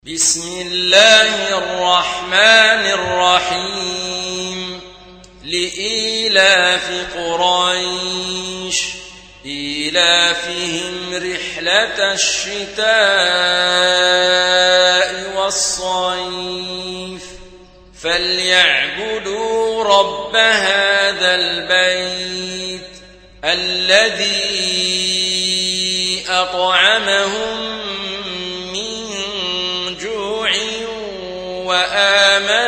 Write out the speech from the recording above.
بسم الله الرحمن الرحيم لإيلاف قريش إيلافهم رحلة الشتاء والصيف فليعبدوا رب هذا البيت الذي أطعمهم وآمنهم